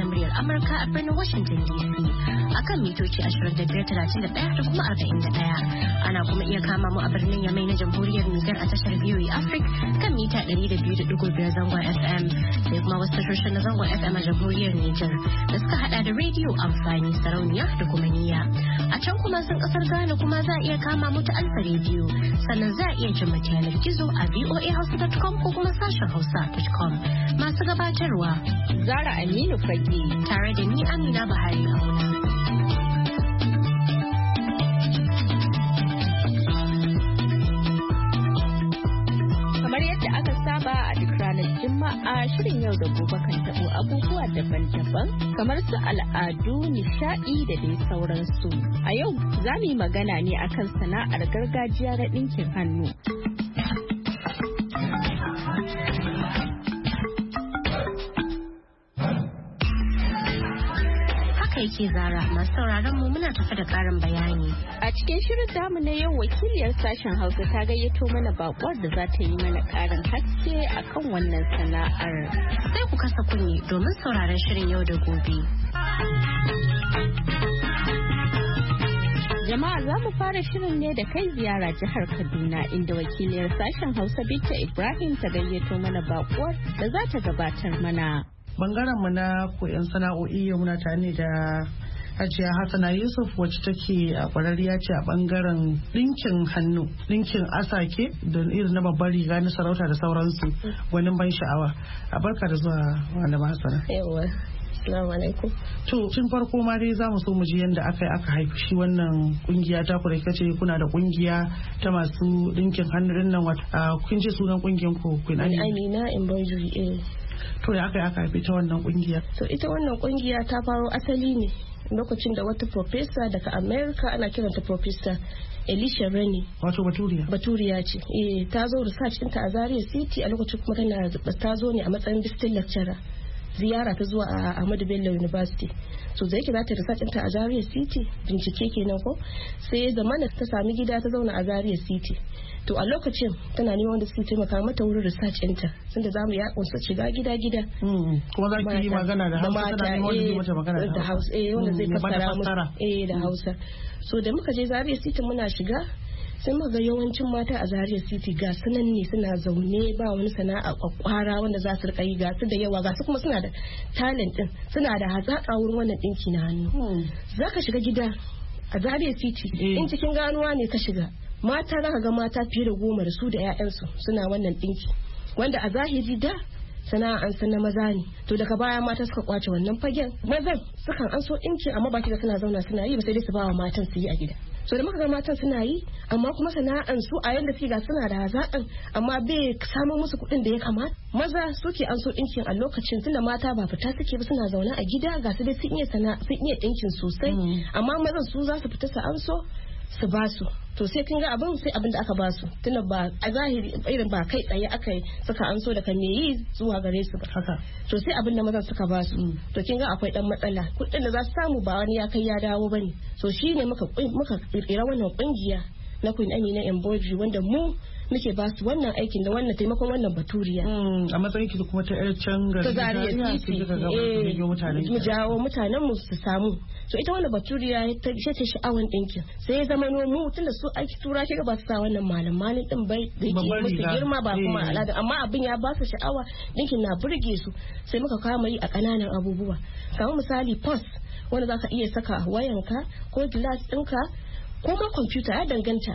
muryar Amurka a birnin Washington DC akan mitoci 2531 da kuma 41. Ana kuma iya kama mu a birnin Yamai na Jamhuriyar Nijar a tashar VOA Africa kan mita 200.5 zangon FM sai kuma wasu tashoshin na zangon FM a Jamhuriyar Nijar da suka hada da rediyo amfani sarauniya da kuma niyya. A can kuma sun kasar Ghana kuma za a iya kama mu ta Alfa rediyo sannan za a iya jin mu yanar gizo a voahausa.com ko kuma sashen hausa.com. Masu gabatarwa Zara Aminu Fage tare da ni Amina Buhari Auna. Kamar yadda aka saba a duk ranar Juma'a shirin yau da gobe kan taɓo abubuwa daban-daban kamar su al'adu, nishaɗi da dai sauransu. A yau za mu yi magana ne akan sana'ar gargajiya na ɗinkin hannu. Yake Zara masu sauraron mu muna tafi da karin bayani. A cikin shirin damu na yau wakiliyar sashen Hausa ta gayyato mana bakwar da za ta yi mana karin haske akan wannan sana'ar. Sai ku kasa kunne domin sauraron shirin yau da gobe. Jama'a za mu fara shirin ne da kai ziyara jihar Kaduna inda wakiliyar sashen Hausa Binta Ibrahim ta gayyato mana bakwar da za ta gabatar mana. Bangaren mu na koyon sana'o'i yau muna tare da Hajiya Hassana Yusuf wacce take a kwararriya ce a bangaren ɗinkin hannu, ɗinkin asake da irin na babbar riga na sarauta da sauransu gwanin ban sha'awa. A barka da zuwa Malama Hassana. Yawwa. Assalamu alaikum. To tun farko ma dai za mu so mu ji yadda aka haifi shi wannan kungiya ta ku da kace kuna da kungiya ta masu ɗinkin hannu din nan kun ce sunan kungiyan ku Queen Amina Embroidery. To ya aka haifi ta wannan kungiya? So ita wannan kungiya ta faro asali ne lokacin da wata professor daga America ana kiranta Professor Elisha Rennie. Wato Baturiya? Baturiya ce. Ta zo research ɗinta a Zaria City a lokacin kuma ta zo ne a matsayin visiting lecturer. Ziyara ta zuwa a Ahmadu Bello University. So da yake za ta research ɗinta a Zaria City bincike kenan ko sai zamana ta sami gida ta zauna a Zaria City. To a lokacin tana neman wanda suke taimaka mata wurin research ɗinta tunda zamu ya kunsa shiga gida. Kuma za ki yi magana da Hausa tana neman wanda zai mata magana da Hausa. Wanda zai fassara musu da Hausa. So da muka je Zaria City muna shiga sai muka ga yawancin mata a Zaria City ga sunan ne suna zaune ba wani sana'a kwakwara wanda za su rika yi ga su da yawa ga su kuma suna da talent din suna da hazaka wurin wannan dinki na hannu. Zaka shiga gida a Zaria City in cikin ganuwa ne ka shiga mata zaka ga mata fiye da 10 da su da 'ya'yansu suna wannan dinki wanda a zahiri da sana'an na maza ne to daga baya mata suka kwace wannan fagen mazan sukan an so dinki amma ba kiga suna zauna suna yi ba sai dai su ba wa matan su yi a gida. So da muka ga matan suna yi amma kuma sana'an su a yanda suke ga suna da hazaƙan amma bai samu musu kuɗin da ya kamata maza suke an so dinkin a lokacin tunda mata ba fita suke ba suna zaune a gida ga su dai sun iya dinkin sosai amma mazan su za su fita su an so su ba su to sai kin ga sai abin da aka ba su tunda ba a zahiri irin ba kai tsaye aka yi suka an so daga me yi zuwa gare su ba to sai abin da mazan suka ba su to kin ga akwai dan matsala kuɗin da za su samu ba wani ya kai ya dawo bane so shine muka kirkira wannan kungiya na Queen Amina Embroidery wanda mu muke ba su wannan aikin da wannan taimakon wannan baturiya a matsayin ki kuma ta yar can gari mu jawo mutanen mu su samu so ita wannan baturiya ta sha'awan dinkin sai ya zama mu tunda su aiki tura kiga ba su sa wannan malaman din bai da yake musu girma ba kuma al'ada amma abin ya ba su sha'awa dinkin na burge su sai muka kama yi a kananan abubuwa kamar misali purse wanda zaka iya saka wayanka ko glass ɗinka ko ma kwamfuta ya danganta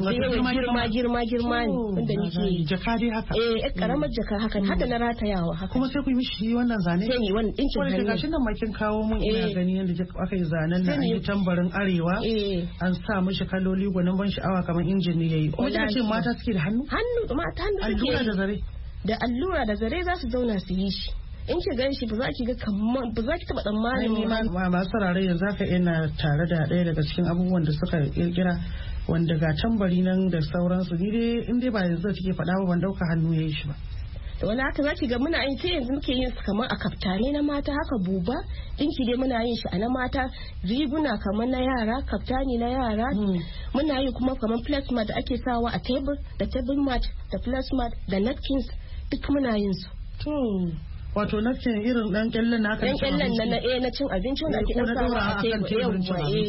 girma ne wanda nake jaka dai haka karamar jaka haka hada na ratayawa haka kuma sai ku yi mishi wannan zane sai ni wannan dinkin hannu wanda gashin nan makin kawo mun ina gani yanda aka yi zanen nan an yi tambarin arewa an sa mishi kaloli gwanin ban sha'awa kamar injin ne yayi kuma ce mata suke da hannu mata hannu suke allura da zare da allura da zare za su zauna su yi shi in ki gan shi ba za ki ga kamar ba za ki taba tsammanin ma masu sarare yanzu haka ina tare da ɗaya daga cikin abubuwan da suka kirkira wanda ga tambari nan da sauransu ni dai in dai ba yanzu kike faɗa ba ban dauka hannu yayi shi ba da wani haka zaki ga muna yin sai yanzu muke yin su kamar a kaftane na mata haka buba dinki dai muna yin shi a na mata riguna kamar na yara kaftani na yara muna yi kuma kamar plasma da ake sawa a table da table mat da plasma da napkins duk muna yin su wato napkin irin dan kyallen na dan kyallen na cin abinci wanda ake dan sawa a tebur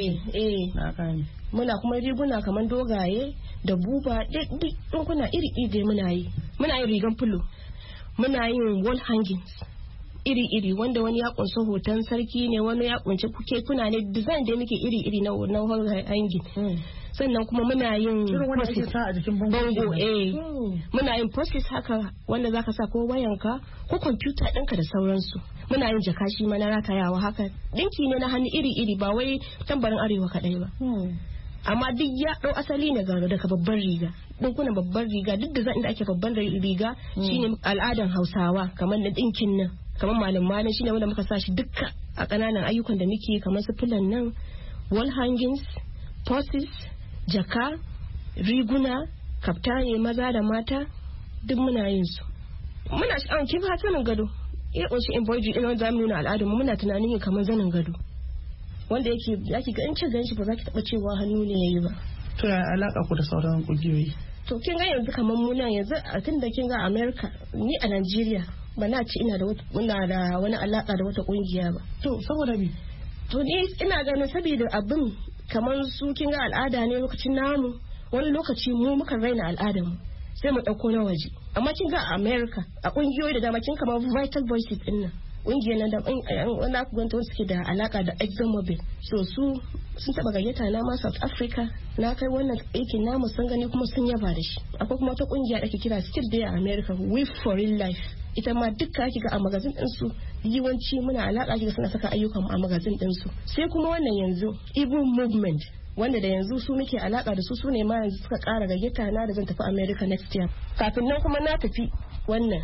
muna kuma riguna kamar dogaye da buba duk kuna iri muna yin rigan fulo, muna yin wall hangings iri wanda wani ya kunsa hoton sarki ne, wani ya kunshi kekuna ne, design da muke iri na wall hanging. Sannan kuma muna yin bango muna yin post haka wanda zaka sa ko wayanka ko kwamfuta ɗinka da sauransu. Muna yin jaka shi ma na ratayawa haka, dinki ne na hannu iri ba wai tambarin arewa kaɗai ba. Amma duk ya ɗau asali ne daga babban riga, ɗinkuna babban riga, duk da inda ake babban riga shine al'adan Hausawa, kamar na ɗinkin nan, kamar malam shine wanda muka sa shi dukka a ƙananan ayyukan da muke, kamar su filan nan, wall hangings, purses, jaka, riguna, kaftani maza da mata, duk muna yin su. Muna sha'awar kin ha sanin gado, ya kunshi embroidery ɗin wanda zamu nuna al'adun mu, muna tunanin yin kamar zanin gado, wanda yake zaki ga in ce ganshi ba za ki taba cewa hannu ne yayi ba. To ya alaka ku da sauran kungiyoyi? To kin ga yanzu kamar mu nan yanzu a tunda kin ga America, ni a Nigeria ba na ci ina da wani alaka da wata kungiya ba. To saboda me? To ni ina ganin saboda abin kamar su kin ga al'ada ne lokacin namu, wani lokaci mu muka raina al'adar mu sai mu dauko na waje. Amma kin ga a America a kungiyoyi da dama kin kamar Vital Voices din nan, ƙungiyar nan da wanda aka gwanta suke da alaka da ExxonMobil, so sun taba gayyata na ma South Africa, na kai wannan aikin namu sun gani kuma sun yaba da shi. Akwai kuma wata ƙungiya da ke kira Still There America, We for Real Life, ita ma dukka ake ga a magazin ɗinsu yawanci muna alaka kika suna saka ayyukan a magazin ɗinsu. Sai kuma wannan yanzu Igbo Movement, wanda da yanzu su muke alaka da su ne ma yanzu suka ƙara gayyata na da zan tafi America next year. Kafin nan kuma na tafi wannan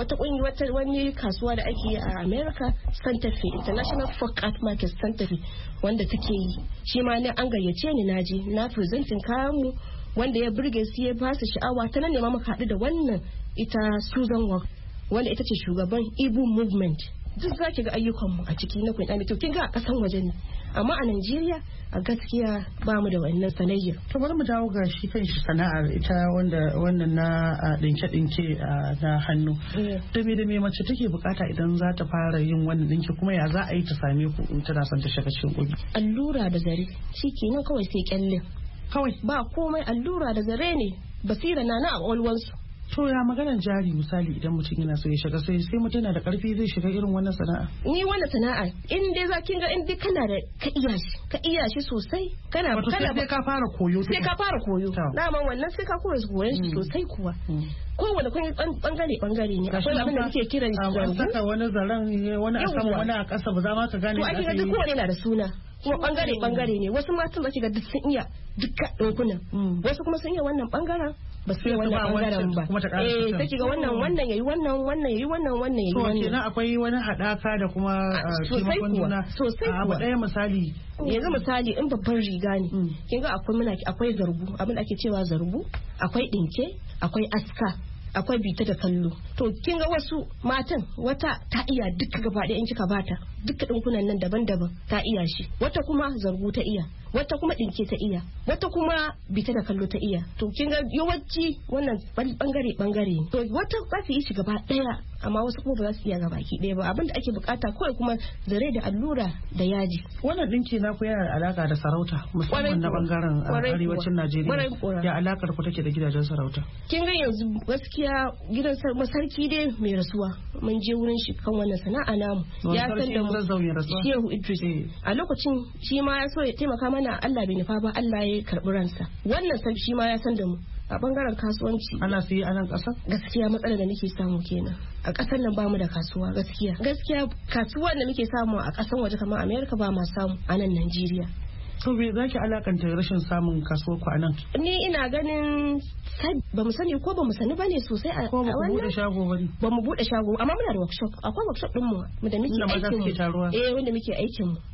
wani kasuwa da ake yi a America, Santa Fe International Folk Art Market Santa Fe, wanda take yi shi ma ne an gayyace ni naje na presenting kayan mu, wanda ya burge su ya ba su sha'awa. Ta nan ne ma muka haɗu da wannan ita Susan Walk, wanda ita ce shugaban Igbo Movement. Duk zaki ga ayyukan mu a ciki na kun to kin ga a kasan waje ne, amma a Najeriya a gaskiya ba mu da wannan sanayyar. To bari mu dawo ga shi kan shi sana'ar ita wannan na dinke na hannu. Da me mace take bukata idan za ta fara yin wannan dinki, kuma ya za a yi ta same ku in tana son ta shiga cikin kungi? Allura da zare shikenan kawai, sai kyalle kawai, ba komai, allura da zare ne, basira na a alwansu. To ya maganar jari misali idan mutum yana so ya shiga, sai mutum yana da karfi zai shiga irin wannan sana'a? Ni wannan sana'a in dai za kin ga in dai kana da ka iya shi sosai, kana sai ka fara koyo. Sai ka fara koyo. Dama wannan sai ka koyon shi sosai kuwa. Kowane bangare ne. Akwai abin da muke kiran zargu. Saka wani zaren, wani a sama wani a ƙasa, ba za ma ka gane. To ake ga duk kowane na da suna. Kuma bangare ne. Wasu matan ba ga duk sun iya dukkan ɗinkunan. Wasu kuma sun iya wannan bangaren, ba su yi wannan bangaren ba. Sai ga wannan yayi wannan yayi wannan yayi wannan. To kenan akwai wani haɗaka da kuma taimakon juna. Sosai kuwa. Ɗaya misali. Yanzu misali in babban riga ne, kin ga akwai zargu, abin da ake cewa zargu, akwai ɗinke, akwai aska, akwai bita da kallo. To kin ga wasu matan, wata ta iya duka gaba ɗaya in kika bata duka ɗinkunan nan daban-daban ta iya shi, wata kuma zargu ta iya, wata kuma ɗinke ta iya, wata kuma bita da kallo ta iya. To kin ga yawanci wannan bangare to wata za su yi shi gaba ɗaya, amma wasu kuma ba za su iya gaba ki ɗaya ba. Abin da ake bukata kawai kuma zare da allura da yaji. Wannan ɗinki na ku yana da alaka da sarauta, musamman na bangaren arewacin Najeriya. Ya alakar ku take da gidajen sarauta? Kin ga yanzu gaskiya gidan sarki dai mai rasuwa mun je wurin shi kan wannan sana'a namu, ya san da mu Shehu Idris. A lokacin shi ma ya so ya taimaka mana, Allah bai nufa ba, Allah ya karbi ransa. Wannan shi ma ya san da mu. A bangaren kasuwanci ana siye a nan ƙasa? Gaskiya matsalar da nake samu kenan. A ƙasar nan bamu da kasuwa gaskiya. Kasuwar da muke samu a ƙasar waje kamar America ba ma samu a nan Najeriya. To me zaki alakanta rashin samun kasuwar ku a nan? Ni ina ganin ba mu sani ko ba mu sani bane sosai a wannan. Ko ba mu bude shago bane? Ba mu bude shago, amma muna da workshop. Akwai workshop din mu da muke aikin mu. Wanda muke aikin mu.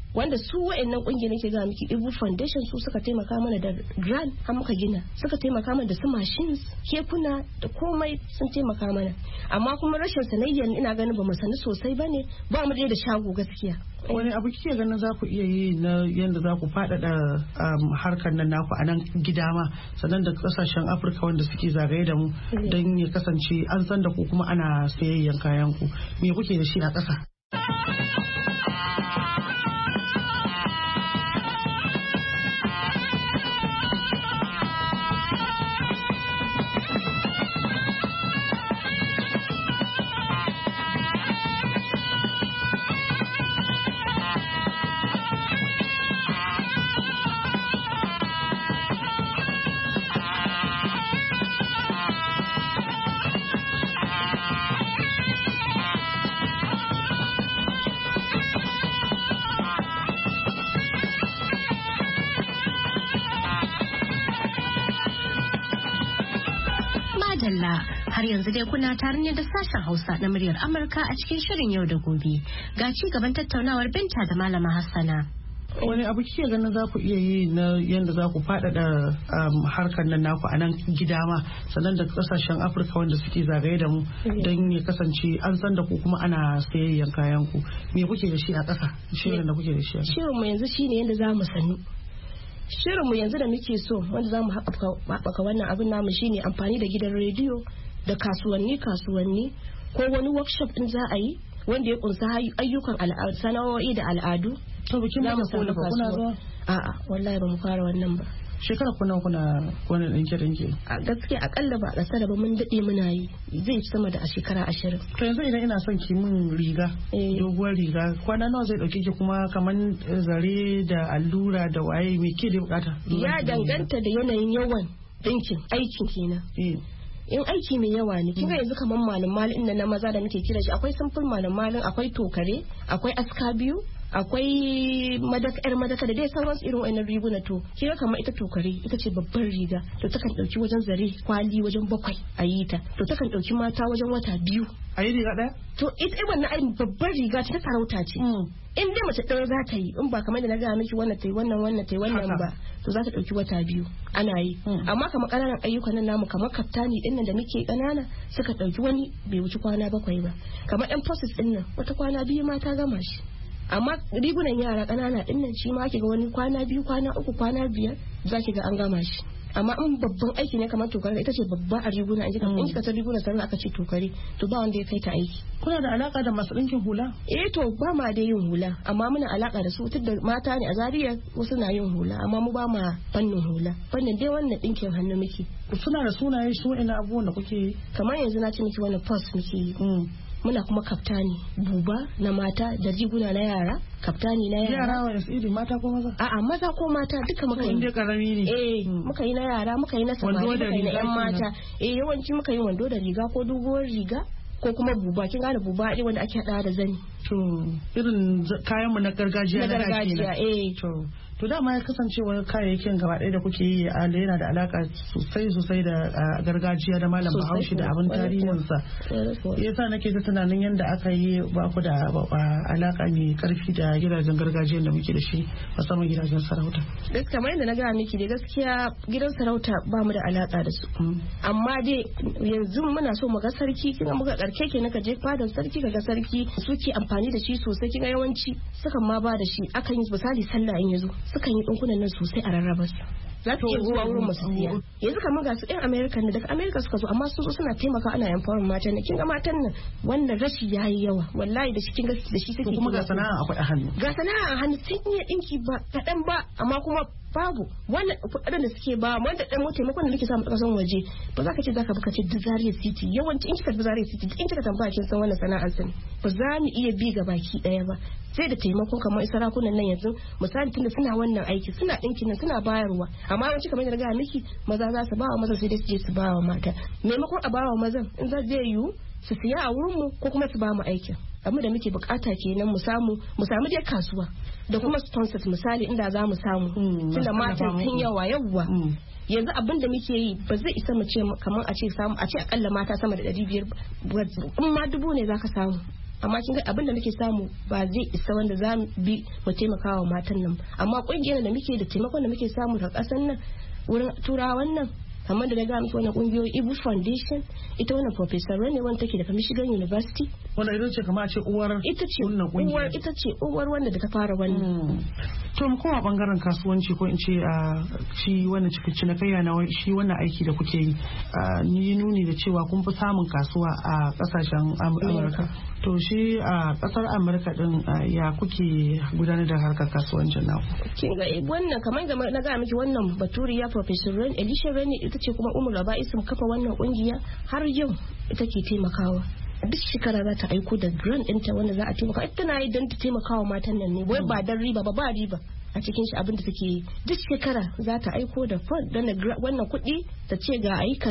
wanda su wayannan kungiyar nake ga miki Ibu Foundation su suka taimaka mana da grant har muka gina, suka taimaka mana da su machines, kekuna da komai sun taimaka mana. Amma kuma rashin sanayyar ina ganin ba mu sani sosai bane, ba mu da shago gaskiya. Wani abu kike ganin za ku iya yi na yadda za ku faɗaɗa harkar nan naku a nan gida ma sannan da kasashen Afirka wanda suke zagaye da mu don ya kasance an san da ku kuma ana sayayyan kayan ku, me kuke da shi a ƙasa? Har yanzu dai kuna tare ne da sashen Hausa na muryar Amurka a cikin shirin yau da gobe. Ga ci gaban tattaunawar Binta da Malama Hassana. Wani abu kike ganin za ku iya yi na yadda za ku faɗaɗa harkar nan naku a nan gida ma sannan da kasashen Afirka wanda suke zagaye da mu don ya kasance an san da ku kuma ana sayayyan kayan ku, me kuke da shi a ƙasa? Shirin da kuke da shi a ƙasa. Shirin mu yanzu shine yadda za mu sanu. Shirinmu yanzu da muke so wanda za mu haɓaka wannan abin namu shine amfani da gidan rediyo da kasuwanni ko wani workshop din za a yi wanda ya kunsa ayyukan sana'o'i da al'adu. To bikin da kuna zuwa? A'a wallahi ba mu fara wannan ba. Shekara kuna wannan ɗinke-ɗinke? A gaskiya akalla ba a ƙasa da ba mun daɗe muna yi, zai sama da a shekara 20. To yanzu idan ina son ki min riga, doguwar riga, kwana nawa zai ɗauke ki kuma kamar zare da allura da waye me ke da bukata? Ya danganta da yanayin yawan ɗinkin aikin kenan. In aiki mai yawa ne kinga yanzu kamar malin na maza da muke kira shi, akwai simple malin, akwai tokare, akwai aska biyu, akwai madaka da dai sauransu irin wannan riguna. To kira kamar ita tokare ita ce babbar riga, to takan dauki wajen zare kwali wajen 7 a yi ta, to takan dauki mata wajen wata 2 a yi riga ɗaya. To ita wannan ai babbar riga ta sarauta ce. In dai mace ɗaya za ta yi, in ba kamar da na gaya miki wannan tai wannan ba, to za ta dauki wata 2 ana yi. Amma kamar ƙananan ayyukan nan namu kamar kaftani din nan da muke ƙanana suka dauki wani bai wuce kwana 7 ba. Kamar ɗan process din nan wata kwana 2 ma ta gama shi. Amma rigunan yara ƙanana din nan shi ma ake ga wani kwana 2 kwana 3 kwana 5 za ki ga an gama shi. Amma in babban aiki ne kamar tokare ita ce babba a riguna, in kika ta riguna sannan aka ce tokare to ba wanda ya kai ta aiki. Kuna da alaka da masu ɗinkin hula? To ba ma da yin hula, amma muna alaka da su tun da mata ne a Zaria wasu na yin hula, amma mu ba ma fannin hula, fannin dai wannan ɗinkin hannu muke. Suna da sunaye su ina abubuwan da kuke yi? Kamar yanzu na ce miki wannan post muke yi. Muna kuma kaftani buba na mata da riguna na yara, kaftani na yara. Yara wa iri mata ko maza? A'a maza ko mata duka muka yi. Wanda karami ne. Muka yi na yara, muka yi na samari, muka yi na yan mata. Yawanci muka yi wando da riga ko doguwar riga ko kuma buba, kin gane buba ne wanda ake hada da zani. To irin kayan mu na gargajiya na gargajiya. To dama ya kasance wani kayayyakin gaba ɗaya da kuke yi yana da alaka sosai da gargajiya da malam Bahaushe da abin tarihinsa. Yasa nake ta tunanin yadda aka yi ba ku da alaka mai karfi da gidajen gargajiyan da muke da shi musamman gidajen sarauta. Kamar yadda na gaya miki da gaskiya gidan sarauta ba mu da alaka da su. Amma dai yanzu muna so mu ga sarki, kina muka karke ke naka je fadar sarki ga sarki suke amfani da shi sosai, kina yawanci sukan ma ba da shi akan yi misali sallah in yazo sukan yi ɗinkunan nan sosai a rarraba su. Za ta iya zuwa wurin masu siya. Yanzu kamar ga su ɗan Amerika ne, daga Amerika suka zo amma sun zo suna taimaka ana empowering matan nan. Kin ga matan nan wannan rashi yayi yawa wallahi da shi kin ga da shi take. Kuma ga sana'a akwai a hannu. Ga sana'a a hannu sun iya ɗinki ba kaɗan ba amma kuma babu wannan kuɗaɗen da suke ba wanda ɗan taimakon da nake samu a ƙasan waje ba za ka ce zaka buka ce Zaria City yawanci in kika Zaria City in kika tambaya kin san wannan sana'ar sani ba za mu iya bi ga baki ɗaya ba sai da taimakon kamar sarakunan nan yanzu misali tunda suna wannan aiki suna ɗinkin nan suna bayarwa amma yawanci kamar yadda ga miki maza za su ba wa maza sai dai su je su ba wa mata maimakon a ba wa mazan in za zai yiwu su siya a wurin mu ko kuma su ba mu aikin abin da muke bukata kenan mu samu dai kasuwa da kuma sponsors misali inda za mu samu tunda matan sun yawa yanzu abin da muke yi ba zai isa mu ce kamar a ce akalla mata sama da 500 in ma 1000 ne zaka samu amma kin ga abin da muke samu ba zai isa wanda za mu bi mu taimakawa matan nan, amma kungiyar da muke da taimakon da muke samu daga kasan nan wurin turawan nan kamar da na ga miki wannan kungiyoyi Ibu Foundation, ita wannan professor ne wanda take daga Michigan University, wanda ita ce kamar a ce uwar wannan kungiya, ita ce uwar wanda da ta fara wannan. To mu koma bangaren kasuwanci ko in ce shi wannan cikin kayya na shi wannan aiki da kuke yi, ni nuni da cewa kun fi samun kasuwa a kasashen Amurka. To shi a kasar Amurka din ya kuke gudanar da harkar kasuwancin naku? Kin ga wannan kamar na ga miki wannan Baturiya Professor Elisha Reni ita ce kuma Umar Rabaisu kafa wannan kungiya har yau ita ke taimakawa. Duk shekara za ta aiko da grant ɗinta wanda za a taimaka. Ita tana yi don ta taimakawa matan nan ne, wai ba don riba ba riba a cikin shi abin da take yi. Duk shekara za ta aiko da fund don wannan kuɗi ta ce ga ayi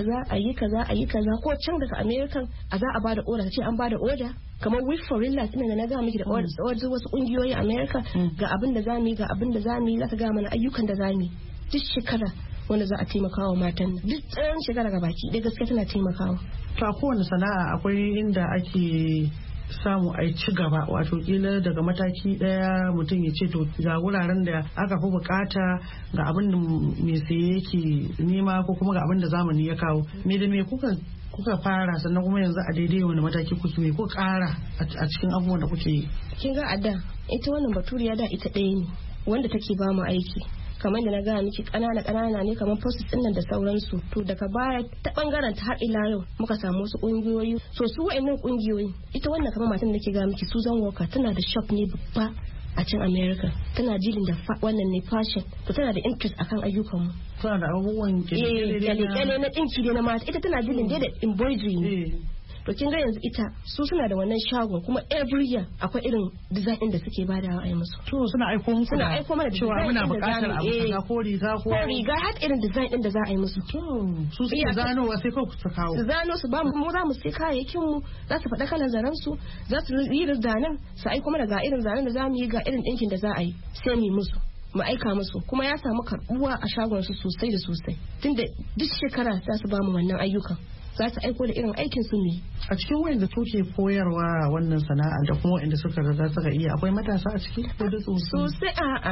kaza ko can daga American a za a bada order, ta ce an bada order kamar Week for Real Life da na ga miki da wasu kungiyoyi America ga abin da zamu yi za ka ga mana ayyukan da zamu yi duk shekara wanda za a taimakawa matan duk tsawon shekara ga baki dai gaskiya tana taimakawa. To a kowane sana'a akwai inda ake samu a ci gaba, wato kila daga mataki daya mutum ya ce to ga wuraren da aka fi bukata ga abin da mai saye yake nema ko kuma ga abin da zamani ya kawo. Me da me kuka fara sannan kuma yanzu a daidai wani mataki kuke me ko kara a cikin abubuwan da kuke yi? Kin ga a da ita wannan Baturiya da ita ɗaya ne wanda take ba mu aiki. Kamar da na gaya miki ƙanana ne kamar process ɗin nan da sauransu, to daga baya ta bangaren ta har ila yau muka samu wasu ƙungiyoyi. So su wa'annan ƙungiyoyi ita wannan kamar matan da nake gaya miki Susan Walker tana da shop ne babba a can America, tana dealing da wannan ne fashion, to tana da interest akan ayyukan mu. Tana da abubuwan kyale na ɗinki ne na mata, ita tana dealing da embroidery ne. To kin ga yanzu ita su suna da wannan shagon kuma every year akwai irin design din da suke badawa a yi musu. To suna aiko mana cewa muna buƙatar abu ko riga har irin design din da za a yi musu. To su suke zanowa sai ko su kawo. Su zano su ba mu za mu sai kayayyakin mu, za su faɗa kalan zaren su, za su yi zanen su aiko mana ga irin zanen da za mu yi ga irin ɗinkin da za a yi sai mu yi musu. Mu aika musu kuma ya samu karbuwa a shagon su sosai da sosai tunda duk shekara za su ba mu wannan ayyukan. Za su aiko da irin aikin su ne. A cikin wayanda suke koyarwa wannan sana'a da kuma wayanda suka riga suka iya akwai matasa a ciki ko da sosai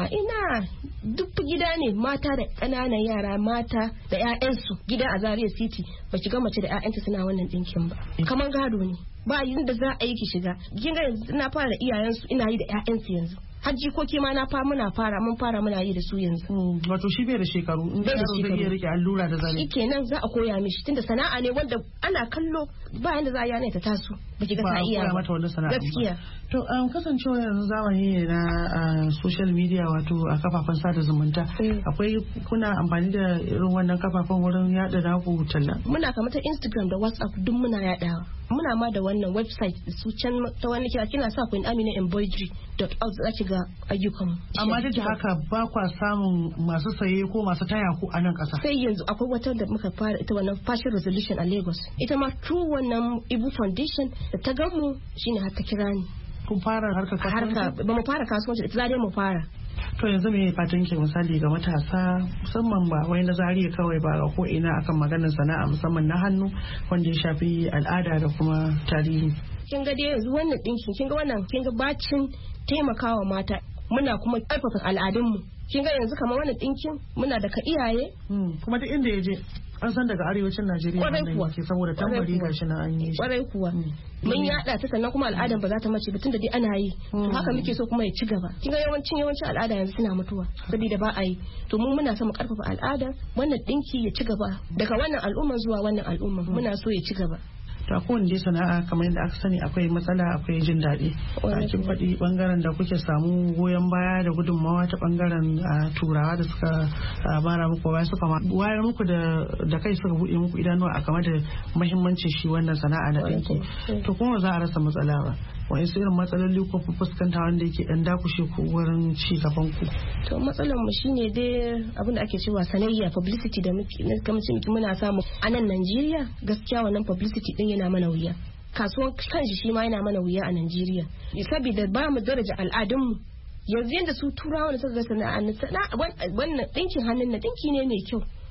ina duk gida ne mata da ƙananan yara mata da ƴaƴansu gida a Zaria City ba ki ga mace da ƴaƴanta suna wannan dinkin ba kamar gado ne ba yin da za a yi ki shiga kin ga yanzu ina fara da iyayensu ina yi da ƴaƴansu yanzu hajjikoki ma mun fara muna yi da su yanzu. Wato shi bai da shekaru in da zai iya rike allura da zane. Shi kenan za a koya mishi tunda sana'a ne wanda ana kallo ba yanda za a yana ta taso baki ga ta iya ba mata wannan sana'a gaskiya. To kasancewa yanzu zamani ne na social media wato a kafafen sada zumunta akwai kuna amfani da irin wannan kafafen wurin yada naku talla? Muna kamar ta Instagram da WhatsApp duk muna yadawa. Muna ma da wannan website su can ta wani kina sa Queen Amina embroidery.org za ki ga ayyukan. Amma duk da haka ba kwa samun masu saye ko masu taya ku a nan ƙasa. Sai yanzu akwai wata da muka fara ita wannan fashion resolution a Lagos. Ita ma through wannan Ibu Foundation da ta gamu shine har ta kira ni. Kun fara harkar kasuwanci? Ba mu fara kasuwanci ita za dai mu fara. To yanzu me fatan ke misali ga matasa musamman ba wai na Zaria kawai ba ga ko ina akan maganar sana'a musamman na hannu wanda ya shafi al'ada da kuma tarihi. Kin ga dai yanzu wannan dinkin kin ga bacin taimakawa mata muna kuma ƙarfafa al'adunmu. Kin ga yanzu kamar wannan dinkin muna da ka iyaye kuma duk inda ya je an san daga arewacin Najeriya wannan yake saboda tambari gashi na an yi shi. Kwarai kuwa. Mun yada ta sannan kuma al'adan ba za ta mace ba tunda dai ana yi. To haka muke so kuma ya ci gaba. Kin ga yawancin al'ada yanzu suna mutuwa saboda ba a yi. To mu muna son mu karfafa al'ada wannan dinki ya ci gaba daga wannan al'umma zuwa wannan al'umma muna so ya ci gaba. Ta kowane dai sana'a kamar yadda aka sani akwai matsala akwai jin daɗi. Kin faɗi bangaren da kuke samu goyon baya da gudunmawa ta bangaren turawa da suka bara muku baya suka wayar muku da kai suka buɗe muku idanuwa a game da muhimmancin shi wannan sana'a na ɗinki. To kuma za a rasa matsala ba. Wa'in su irin matsaloli ko fuskanta wanda yake ɗan dakushe ku wurin ci gaban ku. To matsalar mu shine dai abin da ake cewa sanayya publicity da muke muna samu a nan Najeriya gaskiya wannan publicity din yana mana wuya. Kasuwan kanshi shi ma yana mana wuya a Najeriya. Saboda ba mu daraja al'adunmu. Yanzu yanda su turawa da suka ga sana'a wannan ɗinkin hannun na ɗinki ne mai kyau.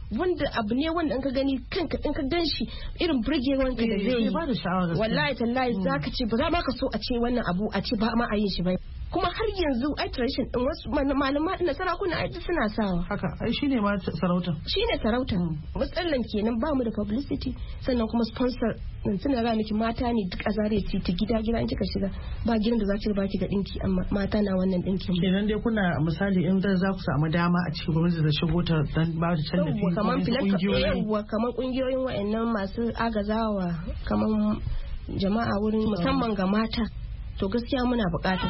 wanda abu ne wanda in ka gani kanka in ka gan shi irin burgewanka da zai yi wallahi tallahi zaka ce ba za ma ka so a ce wannan abu a ce ba ma a yin shi ba. Kuma har yanzu ai tradition din wasu malama na sarakuna ai suna sawa haka ai shine ma sarauta matsalan kenan ba mu da publicity sannan kuma sponsor din suna ga miki mata ne duk a Zaria City gida in kika shiga ba gidan da zaki ba ki ga dinki amma mata na wannan dinkin kenan dai kuna misali in za ku samu dama a cikin gwamnati da shigo ta dan ba da tallafi kamar kungiyoyin wayannan masu agazawa kamar jama'a wurin musamman ga mata to gaskiya muna buƙatar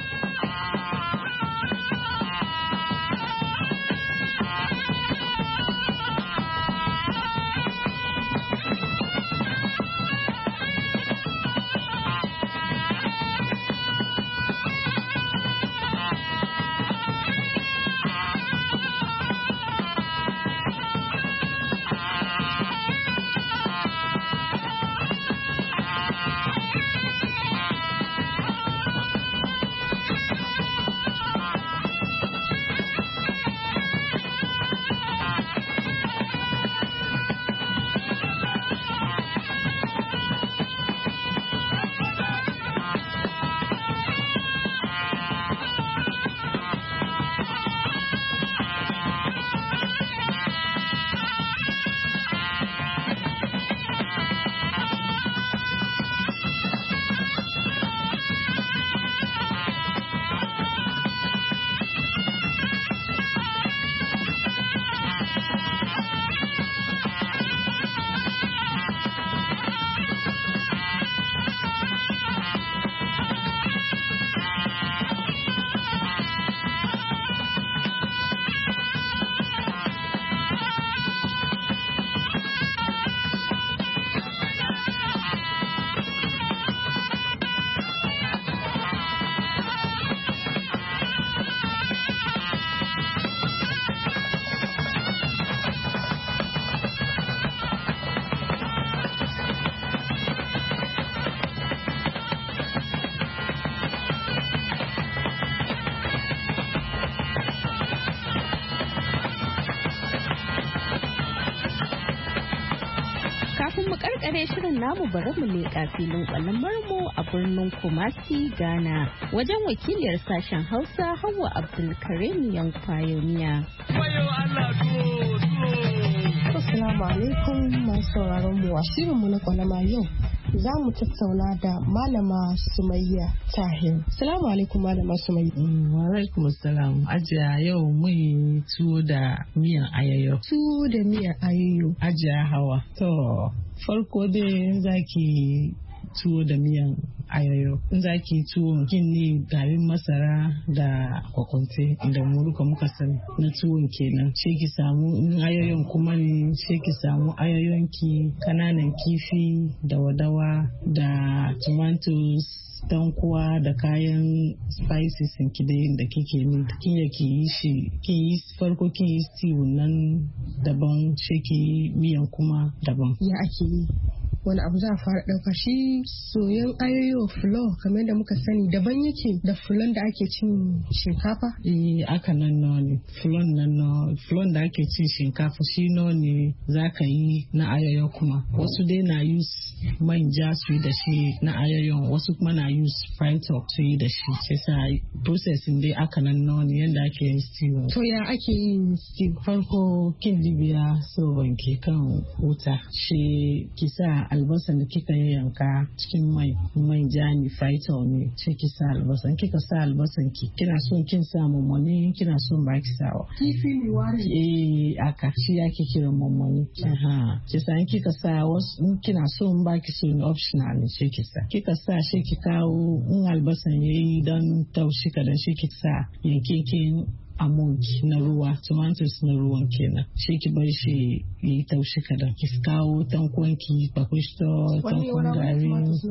karkare shirin namu bari mu leƙa filin kwalamar mu a birnin Kumasi, Ghana, wajen wakiliyar sashen Hausa Hauwa Abdulkarim Young Pioneer. Assalamu alaikum masu sauraron mu a shirin mu na kwalama yau. Za mu tattauna da Malama Sumayya Tahir. Salamu alaikum Malama Sumayya. Wa alaikum assalam. Ajiya yau mun tuwo da miyan ayoyo. Tuwo da miyan ayoyo. Ajiya Hawa. To farko dai zaki tuwo da miyan ayoyo. In zaki tuwo kin ne garin masara da kwakwante da muruka muka sani na tuwon kenan. Sai ki samu in ayoyon kuma ne sai ki samu ayoyonki kananan kifi da wadawa da tomatoes tankuwa da kayan spices ki da kike ne kin yi farko kin yi stew nan daban sai ki miyan kuma daban. Ya ake yi? Wani abu za a fara ɗauka shi soyan ayoyo fulo kamar da muka sani daban yake da fulon da ake cin shinkafa? Aka nan ne fulon da ake cin shinkafa shi ne za ka yi na ayoyo kuma wasu dai na use manja su yi da shi na ayoyon wasu kuma na use pinto su yi da shi sai sa processing dai aka nan ne yadda ake yin stew. To ya ake yin stew? Farko kin dibiya so banke kan wuta shi kisa albasan da kika yanka cikin mai jani faito ne sai ki sa albasan kika sa albasan ki kina son kin sa mamoni kina son ba ki sawa kifi ne ware aka shi yake kiran mamoni ki sa kika sa wasu kina son ba ki so optional ne sai ki sa kika sa sai ki kawo in albasan yayi dan taushi kadan sai ki sa yankin amonki na ruwa tomatoes na ruwan kenan shi ki bar shi yi taushi kadan ki kawo tankwanki bakushto tankwan gari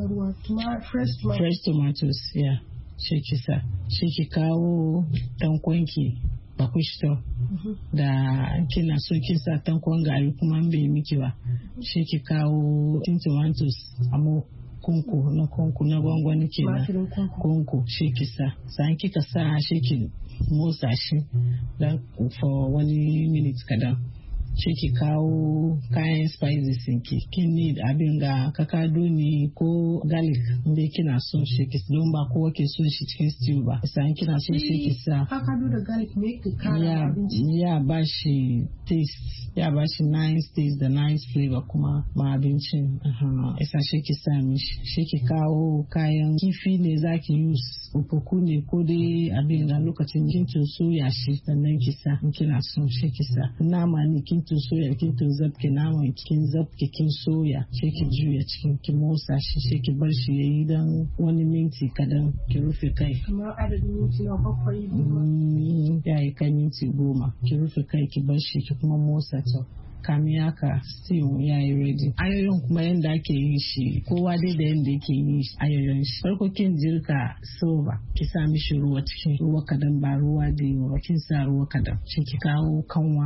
fresh tomatoes ya shi ki sa shi ki kawo tankwanki bakushto da kina so kin sa tankwan gari kuma bai miki ba shi ki kawo tomatoes amo kunku na gwangwani kenan kunku shi ki sa san kika sa shi ki motsa shi dan for wani minute kadan shi ki kawo kayan spices ki kin need abin ga kakado ne ko garlic inda kina son shi ki don ba kowa ke son shi cikin stew ba sai kina son shi ki sa kakado da garlic me ki kara abinci ya ba shi taste ya ba shi nice taste da nice flavor kuma ma abincin isa shi ki sa mishi shi ki kawo kayan kifi ne zaki use ufuku ne ko dai abin da lokacin kin soya shi sannan ki sa in kina son shi ki sa nama ne kin soya kin zabke naman kin zabke kin soya shi ki juya cikin ki motsa shi ki bar shi yayi dan wani minti kadan ki rufe kai kamar adadin minti na bakwai yayi kai minti 10 ki rufe kai ki bar shi ki kuma motsa ta kamin haka stew ya yi ready. Ayoyin kuma yadda ake yi shi kowa dai da yadda yake yi ayoyin shi. Farko kin jirka silver ki sa mishi ruwa cikin ruwa kadan ba ruwa da yawa kin sa ruwa kadan. Shi ki kawo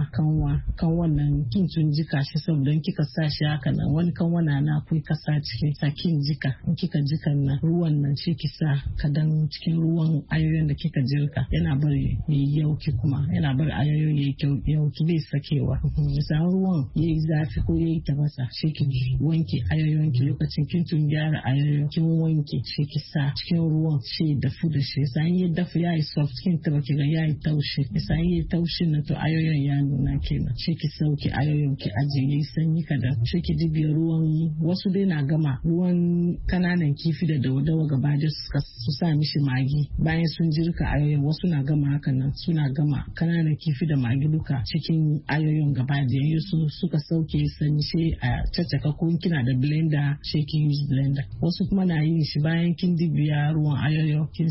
kanwan nan kin tun jika shi saboda kika sa shi haka nan wani kanwa na akwai kasa cikin sa kin jika in kika jikan nan ruwan nan shi ki sa kadan cikin ruwan ayoyin da kika jirka yana bari yayi yauki kuma yana bari ayoyin yayi yauki bai sakewa. Ruwan yayi zafi ko yayi tabasa shi ki wanke ayoyin ki lokacin kin tun gyara ayoyin kin wanke shi ki sa cikin ruwan shi dafu da shi sai ya dafu yayi soft kin taba ki ga yayi taushi sai yayi taushin na to ayoyin ya nuna kenan shi ki sauke ayoyin ki aje yayi sanyi kadan shi ki dibiya ruwan wasu dai na gama ruwan kananan kifi da dawa gaba da su sa mishi magi bayan sun jirka ayoyin wasu na gama haka nan suna gama kananan kifi da magi duka cikin ayoyin gaba da su suka sauke sanyi shi a caccaka ko kina da blender shi ki use blender wasu kuma na yin shi bayan kin dibiya ruwan ayoyo kin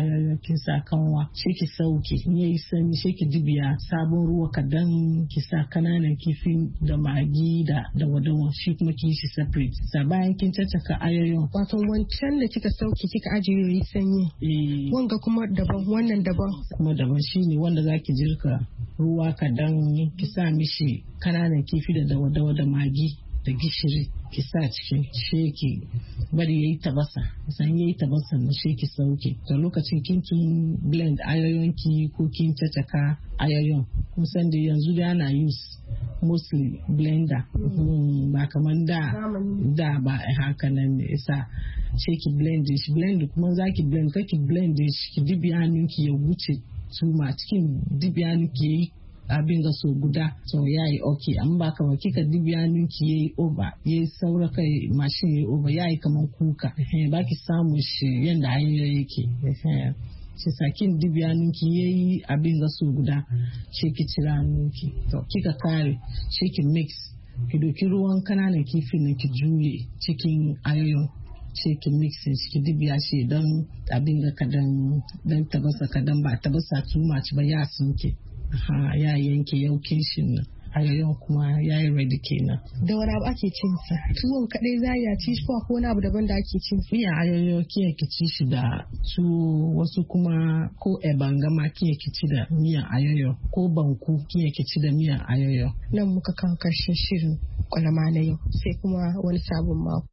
sa kanwa shi ki sauke in yayi sanyi shi ki dibiya sabon ruwa kadan ki sa kananan kifi da magi da wadawa shi kuma ki shi separate sa bayan kin caccaka ayoyo wato wancan da kika sauke kika ajiye yayi sanyi wanga kuma daban wannan daban kuma daban shine wanda zaki jirka ruwa kadan ki sa mishi kananan kifi da dawa da magi da gishiri ki sa cikin sheki bari yayi tabasa san yayi tabasa na sheki sauke to lokacin kin blend ayoyon ki ko kin cacaka ayoyon kun san da yanzu da ana use mostly blender ba kaman da ba haka nan ne isa sheki blend kuma zaki blend kake blend shi ki dibi hannunki ya wuce tuma cikin dibi hannunki yayi abin ga so guda so yayi okay an ba kamar kika dibiya ninki yayi over yayi saura kai mashin yayi over yayi kamar kuka ba ki samu shi yanda ayoyi yake shi sakin dibiya ninki yayi abin ga so guda shi ki cira ninki to kika kare shi ki mix ki doki ruwan kananan kifin nan ki juye cikin ayoyin sai ki mixin shi ki dibiya shi don abin ga kadan dan tabasa kadan ba tabasa too much ba ya sunke ya yanke yaukin shi nan ayoyin kuma ya yi ready kenan. Da wani abu ake cin sa? Tuwon kadai za ya ci shi ko wani abu daban da ake cin sa? Miyan ayoyo kiya ki ci shi da tuwo wasu kuma ko ebangama kiya ki ci da miyan ayoyo ko banku kiya ki ci da miyan ayoyo. Nan muka kawo karshen shirin kwalama na yau sai kuma wani sabon mako.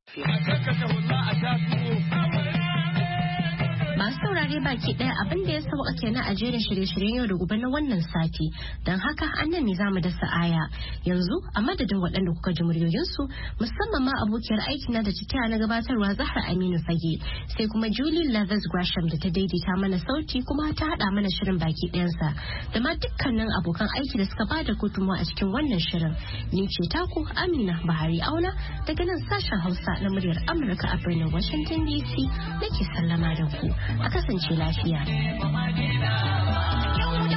Masu saurare baki ɗaya abin da ya sauka kenan a jerin shirye-shiryen yau da gobe na wannan sati. Don haka annan ne zamu dasa aya. Yanzu a madadin waɗanda kuka ji muryoyinsu musamman ma abokiyar aikina da ta na gabatarwa Zahra Aminu Fage sai kuma Julie Lathers Gresham da ta daidaita mana sauti kuma ta haɗa mana shirin baki ɗayansa da ma dukkanin abokan aiki da suka bada gudunmawa a cikin wannan shirin. Ni ce taku Amina Bahari Auna daga nan sashen Hausa na muryar Amurka a birnin Washington DC nake sallama da ku. A kasance lafiya.